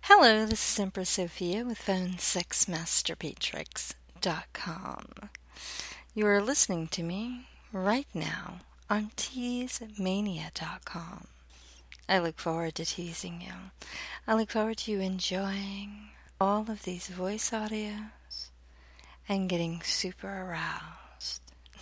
Hello, this is Empress Sophia with PhoneSexMasterPatrix.com. You are listening to me right now on TeaseMania.com. I look forward to teasing you. I look forward to you enjoying all of these voice audios and getting super aroused.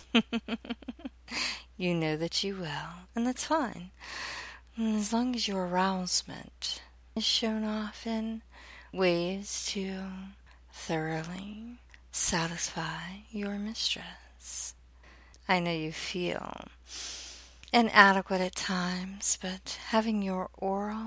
You know that you will, and that's fine. As long as your arousement is shown off in ways to thoroughly satisfy your mistress. I know you feel inadequate at times, but having your oral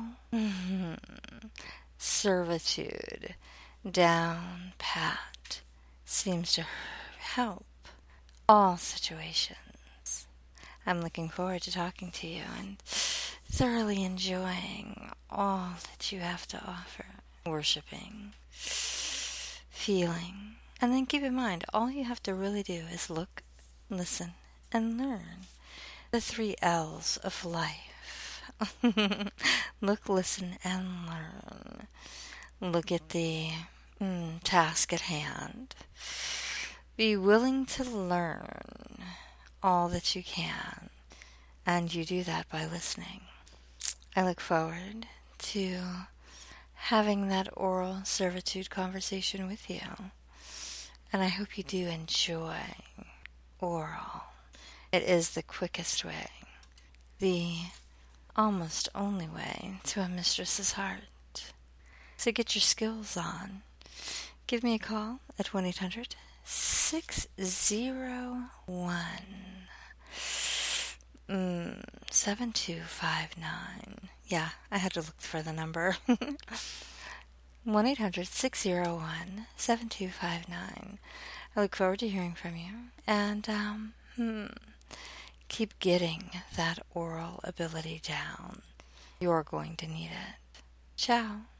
servitude down pat seems to help all situations. I'm looking forward to talking to you and thoroughly enjoying all that you have to offer. Worshipping, feeling, and then keep in mind, all you have to really do is look, listen, and learn. The 3 L's of life. Look, listen, and learn. Look at the task at hand. Be willing to learn all that you can, and you do that by listening. I look forward to having that oral servitude conversation with you, and I hope you do enjoy oral. It is the quickest way, the almost only way to a mistress's heart. So get your skills on. Give me a call at 1-800-601-7259. Yeah, I had to look for the number. 1-800-601-7259. I look forward to hearing from you. And keep getting that oral ability down. You're going to need it. Ciao.